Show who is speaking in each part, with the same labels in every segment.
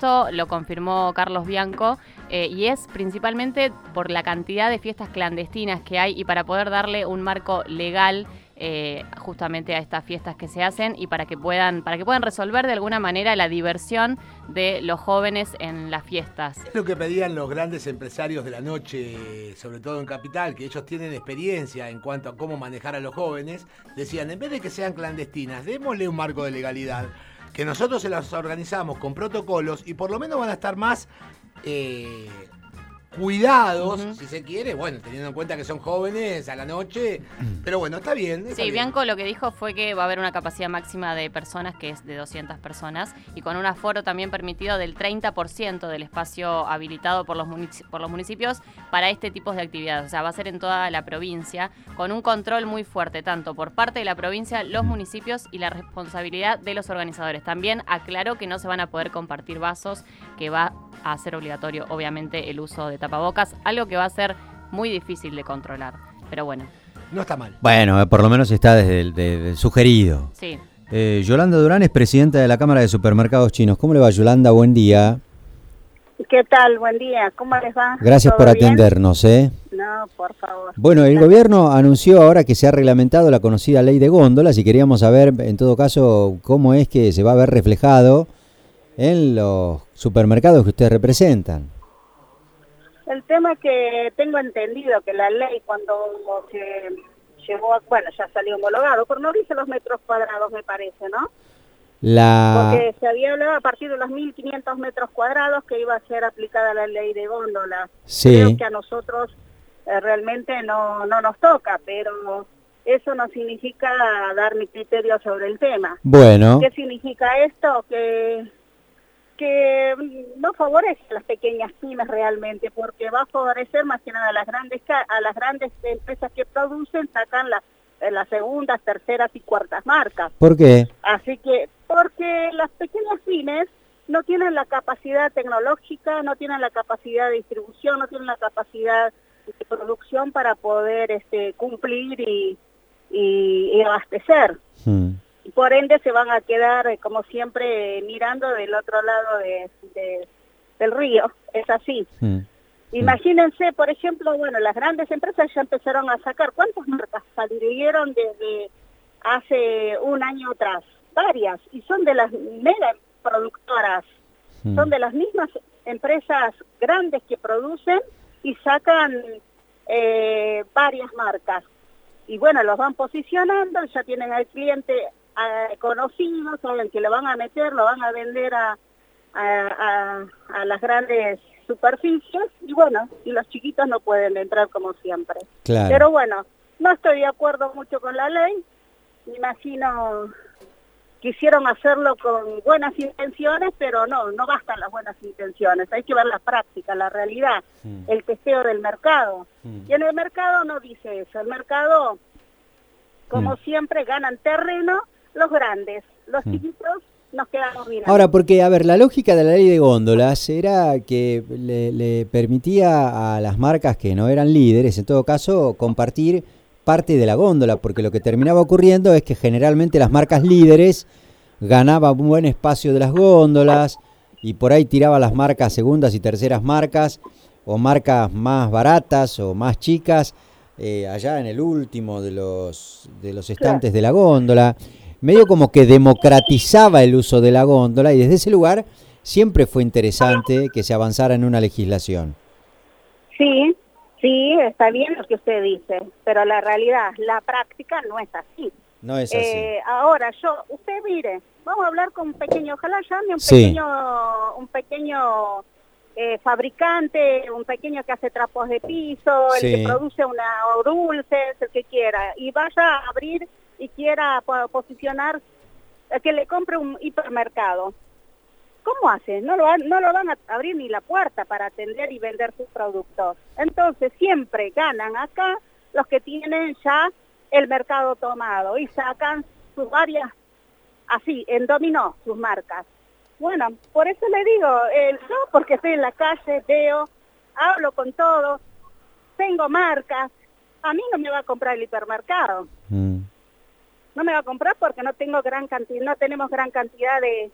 Speaker 1: esto lo confirmó Carlos Bianco, y es principalmente por la cantidad de fiestas clandestinas que hay y para poder darle un marco legal justamente a estas fiestas que se hacen y para que puedan resolver de alguna manera la diversión de los jóvenes en las fiestas.
Speaker 2: Es lo que pedían los grandes empresarios de la noche, sobre todo en Capital, que ellos tienen experiencia en cuanto a cómo manejar a los jóvenes. Decían, en vez de que sean clandestinas, démosle un marco de legalidad, que nosotros se las organizamos con protocolos y por lo menos van a estar más cuidados, si se quiere, bueno, teniendo en cuenta que son jóvenes a la noche, pero bueno, está bien.
Speaker 1: Sí, Bianco lo que dijo fue que va a haber una capacidad máxima de personas, que es de 200 personas, y con un aforo también permitido del 30% del espacio habilitado por los municipios para este tipo de actividades. O sea, va a ser en toda la provincia, con un control muy fuerte, tanto por parte de la provincia, los municipios y la responsabilidad de los organizadores. También aclaró que no se van a poder compartir vasos, que va a ser obligatorio, obviamente, el uso de tapabocas, algo que va a ser muy difícil de controlar, pero bueno.
Speaker 2: No está mal.
Speaker 3: Bueno, por lo menos está desde el sugerido.
Speaker 1: Sí.
Speaker 3: Yolanda Durán es presidenta de la Cámara de Supermercados Chinos. ¿Cómo le va, Yolanda? Buen día.
Speaker 4: ¿Qué tal? Buen día. ¿Cómo les va?
Speaker 3: Gracias por atendernos,
Speaker 4: No, por favor.
Speaker 3: Bueno, el gobierno anunció ahora que se ha reglamentado la conocida ley de góndolas y queríamos saber, en todo caso, cómo es que se va a ver reflejado en los supermercados que ustedes representan.
Speaker 4: El tema que tengo entendido que la ley cuando se llegó, bueno, ya salió homologado, pero no dice los metros cuadrados, me parece, ¿no? Porque se había hablado a partir de los 1.500 metros cuadrados que iba a ser aplicada la ley de góndolas.
Speaker 3: Sí.
Speaker 4: Creo que a nosotros realmente no nos toca, pero eso no significa dar mi criterio sobre el tema.
Speaker 3: Bueno.
Speaker 4: ¿Qué significa esto? Que no favorece a las pequeñas pymes realmente, porque va a favorecer más que nada a las grandes empresas que producen, sacan las segundas, terceras y cuartas marcas.
Speaker 3: ¿Por qué?
Speaker 4: Así que, porque las pequeñas pymes no tienen la capacidad tecnológica, no tienen la capacidad de distribución, no tienen la capacidad de producción para poder cumplir y abastecer. Y por ende se van a quedar, como siempre, mirando del otro lado del río. Es así. Imagínense, por ejemplo, bueno, las grandes empresas ya empezaron a sacar. ¿Cuántas marcas salieron desde hace un año atrás? Varias. Y son de las mega productoras. Son de las mismas empresas grandes que producen y sacan varias marcas. Y bueno, los van posicionando, ya tienen al cliente conocido, saben que lo van a meter, lo van a vender a las grandes superficies, y bueno, y los chiquitos no pueden entrar como siempre.
Speaker 3: Claro.
Speaker 4: Pero bueno, no estoy de acuerdo mucho con la ley. Me imagino quisieron hacerlo con buenas intenciones, pero no bastan las buenas intenciones, hay que ver la práctica, la realidad, el testeo del mercado. Y en el mercado no dice eso, el mercado, como siempre, ganan terreno los grandes, los chiquitos nos quedamos mirando.
Speaker 3: Ahora, porque, a ver, la lógica de la ley de góndolas era que le permitía a las marcas que no eran líderes, en todo caso, compartir parte de la góndola, porque lo que terminaba ocurriendo es que generalmente las marcas líderes ganaban un buen espacio de las góndolas y por ahí tiraba las marcas segundas y terceras marcas o marcas más baratas o más chicas allá en el último de los estantes de la góndola. Medio como que democratizaba el uso de la góndola y desde ese lugar siempre fue interesante que se avanzara en una legislación.
Speaker 4: Sí, está bien lo que usted dice, pero la realidad, la práctica no es así.
Speaker 3: No es así.
Speaker 4: Ahora, usted mire, vamos a hablar con un pequeño, ojalá llame un pequeño fabricante, un pequeño que hace trapos de piso, el que produce dulces, el que quiera, y vaya a abrir y quiera posicionar, que le compre un hipermercado. ¿Cómo hace? No lo van a abrir ni la puerta para atender y vender sus productos. Entonces siempre ganan acá los que tienen ya el mercado tomado y sacan sus varias, así, en dominó, sus marcas. Bueno, por eso le digo, yo porque estoy en la calle, veo, hablo con todos, tengo marcas, a mí no me va a comprar el hipermercado. No me va a comprar porque no tenemos gran cantidad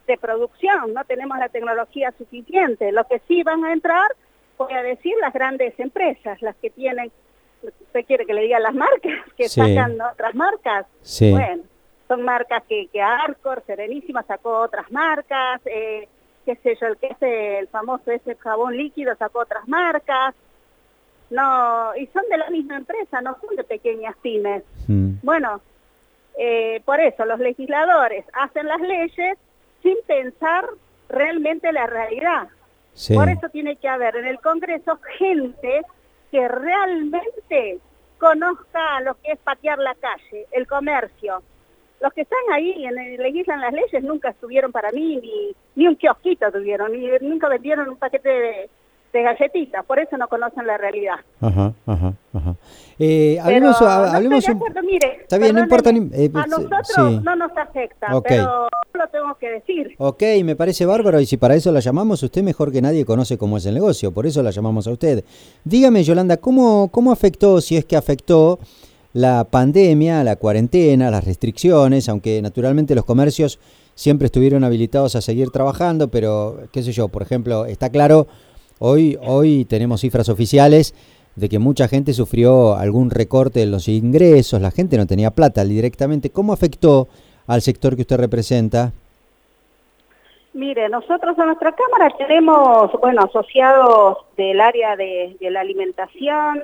Speaker 4: de producción, no tenemos la tecnología suficiente. Lo que sí van a entrar, voy a decir, las grandes empresas, las que tienen, ¿usted quiere que le diga las marcas? Que
Speaker 3: Sí.
Speaker 4: sacan otras marcas.
Speaker 3: Sí.
Speaker 4: Bueno, son marcas que Arcor, Serenísima sacó otras marcas, qué sé yo, el famoso ese jabón líquido sacó otras marcas. No, y son de la misma empresa, no son de pequeñas pymes. Bueno, por eso los legisladores hacen las leyes sin pensar realmente la realidad.
Speaker 3: Sí.
Speaker 4: Por eso tiene que haber en el Congreso gente que realmente conozca lo que es patear la calle, el comercio. Los que están ahí legislan las leyes nunca estuvieron para mí, ni un kiosquito tuvieron, ni nunca vendieron un paquete de galletitas, por eso no conocen la realidad.
Speaker 3: Ajá.
Speaker 4: Pero
Speaker 3: Hablemos
Speaker 4: no estoy de acuerdo, mire,
Speaker 3: Está bien, no importa.
Speaker 4: a nosotros
Speaker 3: sí.
Speaker 4: no nos afecta,
Speaker 3: Ok.
Speaker 4: pero lo tengo que decir.
Speaker 3: Ok, me parece bárbaro, y si para eso la llamamos, usted mejor que nadie conoce cómo es el negocio, por eso la llamamos a usted. Dígame, Yolanda, ¿cómo afectó, si es que afectó, la pandemia, la cuarentena, las restricciones, aunque naturalmente los comercios siempre estuvieron habilitados a seguir trabajando, pero qué sé yo, por ejemplo, está claro, hoy tenemos cifras oficiales de que mucha gente sufrió algún recorte en los ingresos, la gente no tenía plata directamente. ¿Cómo afectó al sector que usted representa?
Speaker 4: Mire, nosotros en nuestra Cámara tenemos, asociados del área de la alimentación,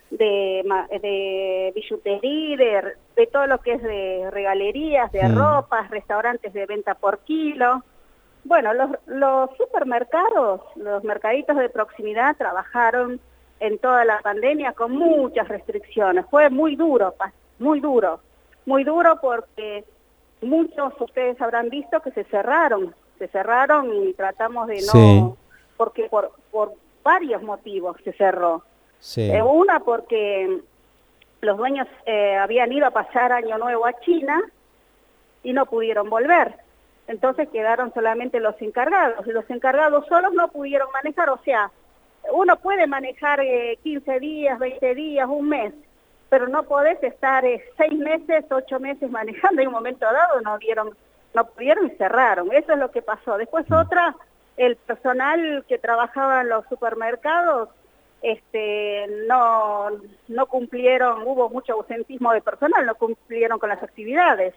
Speaker 4: de billutería, de todo lo que es de regalerías, de ropas, restaurantes de venta por kilo. Bueno, los supermercados, los mercaditos de proximidad trabajaron en toda la pandemia con muchas restricciones. Fue muy duro porque muchos ustedes habrán visto que se cerraron y tratamos de no,
Speaker 3: Sí.
Speaker 4: porque por varios motivos se cerró.
Speaker 3: Sí.
Speaker 4: Una porque los dueños habían ido a pasar Año Nuevo a China y no pudieron volver. Entonces quedaron solamente los encargados, y los encargados solos no pudieron manejar. O sea, uno puede manejar 15 días, 20 días, un mes, pero no podés estar 6 meses, 8 meses manejando. En un momento dado no pudieron y cerraron. Eso es lo que pasó. Después el personal que trabajaba en los supermercados no cumplieron, hubo mucho ausentismo de personal, no cumplieron con las actividades.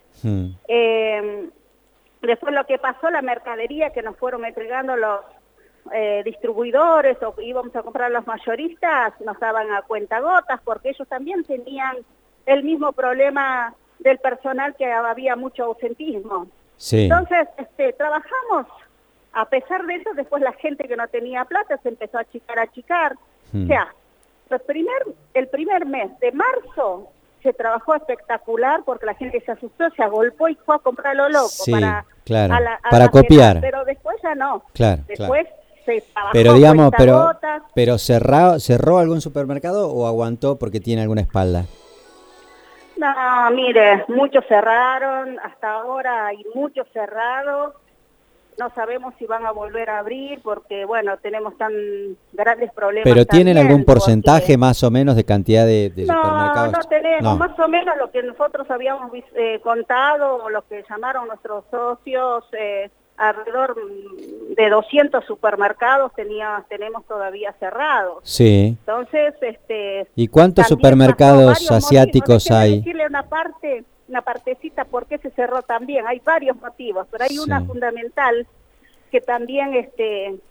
Speaker 4: Después lo que pasó, la mercadería que nos fueron entregando los distribuidores o íbamos a comprar los mayoristas, nos daban a cuentagotas porque ellos también tenían el mismo problema del personal, que había mucho ausentismo.
Speaker 3: Sí.
Speaker 4: Entonces, trabajamos. A pesar de eso, después la gente que no tenía plata se empezó a achicar. O sea, el primer mes de marzo se trabajó espectacular porque la gente se asustó, se agolpó y fue a comprar lo loco.
Speaker 3: Sí,
Speaker 4: para
Speaker 3: para copiar.
Speaker 4: Pero después ya no.
Speaker 3: Claro,
Speaker 4: después se trabajó
Speaker 3: Pero digamos,
Speaker 4: cuentagotas.
Speaker 3: pero ¿cerró algún supermercado o aguantó porque tiene alguna espalda?
Speaker 4: No, mire, muchos cerraron, hasta ahora hay muchos cerrados. No sabemos si van a volver a abrir porque, tenemos tan grandes problemas.
Speaker 3: ¿Pero tienen
Speaker 4: también,
Speaker 3: algún porcentaje
Speaker 4: porque
Speaker 3: más o menos de cantidad de supermercados?
Speaker 4: No tenemos,
Speaker 3: No.
Speaker 4: más o menos lo que nosotros habíamos contado, o lo que llamaron nuestros socios, alrededor de 200 supermercados tenemos todavía cerrados.
Speaker 3: Sí.
Speaker 4: Entonces,
Speaker 3: ¿Y cuántos
Speaker 4: también
Speaker 3: supermercados
Speaker 4: pasó varios
Speaker 3: asiáticos
Speaker 4: motivos. Déjeme
Speaker 3: hay?
Speaker 4: decirle una partecita por qué se cerró también. Hay varios motivos, pero hay una
Speaker 3: Sí.
Speaker 4: fundamental que también, que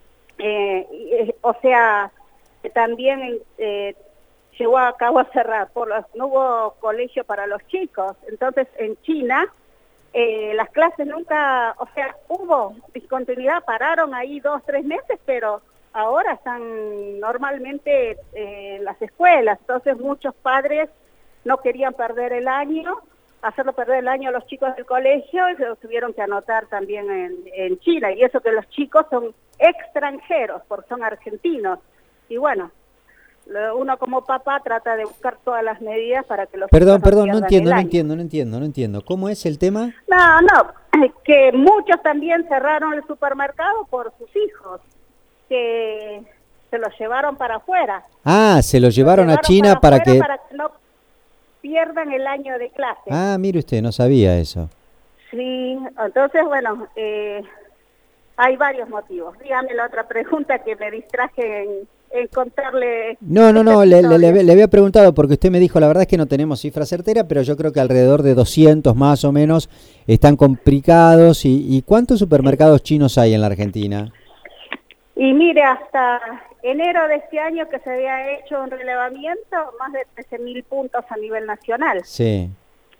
Speaker 4: también llegó a cabo a cerrar. No hubo colegio para los chicos. Entonces, en China, las clases nunca, hubo discontinuidad, pararon ahí 2, 3 meses, pero ahora están normalmente en las escuelas. Entonces, muchos padres no querían hacerlo perder el año a los chicos del colegio, y se los tuvieron que anotar también en China, y eso que los chicos son extranjeros, porque son argentinos, y uno como papá trata de buscar todas las medidas para que los
Speaker 3: Perdón,
Speaker 4: chicos
Speaker 3: no
Speaker 4: pierdan
Speaker 3: entiendo.
Speaker 4: el año.
Speaker 3: No entiendo. ¿Cómo es el tema?
Speaker 4: Que muchos también cerraron el supermercado por sus hijos, que se los llevaron para afuera.
Speaker 3: Ah, se lo llevaron a China para que
Speaker 4: no pierdan el año de clase.
Speaker 3: Ah, mire usted, no sabía eso.
Speaker 4: Sí, entonces, bueno, hay varios motivos. Dígame la otra pregunta que me distraje en contarle.
Speaker 3: No,
Speaker 4: esta
Speaker 3: le
Speaker 4: historia.
Speaker 3: había preguntado porque usted me dijo, la verdad es que no tenemos cifra certera, pero yo creo que alrededor de 200 más o menos están complicados. ¿Y cuántos supermercados chinos hay en la Argentina?
Speaker 4: Y mire, hasta enero de este año que se había hecho un relevamiento, más de 13.000 puntos a nivel nacional.
Speaker 3: Sí.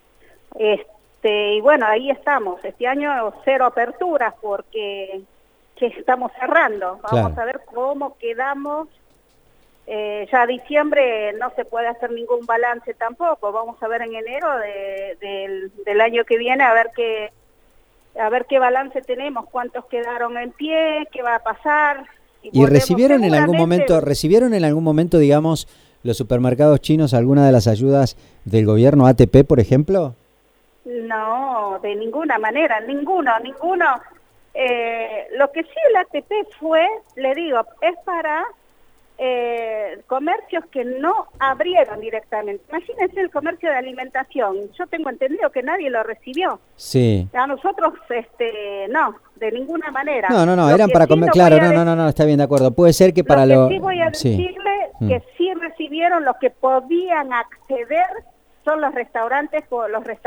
Speaker 4: Y bueno, ahí estamos. Este año 0 aperturas porque que estamos cerrando. Vamos
Speaker 3: Claro.
Speaker 4: a ver cómo quedamos. Ya diciembre no se puede hacer ningún balance tampoco. Vamos a ver en enero del año que viene a ver qué balance tenemos, cuántos quedaron en pie, qué va a pasar.
Speaker 3: ¿Y recibieron en algún
Speaker 4: seguramente-
Speaker 3: momento, digamos, los supermercados chinos alguna de las ayudas del gobierno ATP, por ejemplo?
Speaker 4: No, de ninguna manera, ninguno. Lo que sí el ATP fue, le digo, es para comercios que no abrieron directamente. Imagínense el comercio de alimentación. Yo tengo entendido que nadie lo recibió.
Speaker 3: Sí.
Speaker 4: A nosotros, no, de ninguna manera.
Speaker 3: No,
Speaker 4: Lo
Speaker 3: eran
Speaker 4: que
Speaker 3: para
Speaker 4: sí
Speaker 3: comer,
Speaker 4: lo
Speaker 3: claro,
Speaker 4: voy a
Speaker 3: no, está bien, de acuerdo. Puede ser que para
Speaker 4: lo que sí voy a
Speaker 3: sí.
Speaker 4: decirle que sí recibieron los que podían acceder son los restaurantes por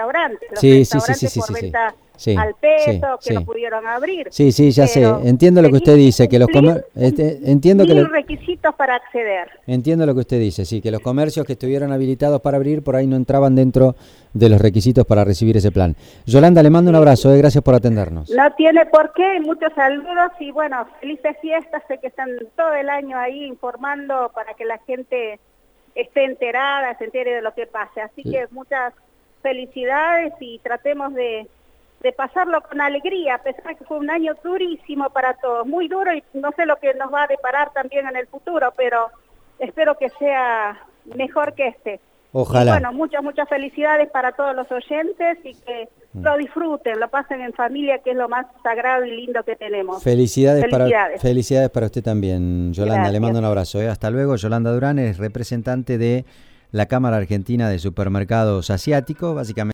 Speaker 4: venta
Speaker 3: Sí,
Speaker 4: al peso,
Speaker 3: sí,
Speaker 4: que
Speaker 3: sí.
Speaker 4: no pudieron abrir.
Speaker 3: Sí, ya sé,
Speaker 4: Pero
Speaker 3: entiendo lo que usted dice, que los entiendo que
Speaker 4: 1000 requisitos para acceder.
Speaker 3: entiendo lo que usted dice, sí, que los comercios que estuvieron habilitados para abrir por ahí no entraban dentro de los requisitos para recibir ese plan. Yolanda, le mando un abrazo, gracias por atendernos.
Speaker 4: No tiene por qué, muchos saludos y bueno, felices fiestas, sé que están todo el año ahí informando para que la gente esté enterada, se entere de lo que pase. Así que muchas felicidades y tratemos de pasarlo con alegría, a pesar de que fue un año durísimo para todos, muy duro y no sé lo que nos va a deparar también en el futuro, pero espero que sea mejor que este.
Speaker 3: Ojalá.
Speaker 4: Y bueno, muchas felicidades para todos los oyentes y que lo disfruten, lo pasen en familia, que es lo más sagrado y lindo que tenemos.
Speaker 3: Felicidades para usted también, Yolanda.
Speaker 4: Gracias.
Speaker 3: Le mando un abrazo. Hasta luego. Yolanda Durán es representante de la Cámara Argentina de Supermercados Asiáticos, básicamente.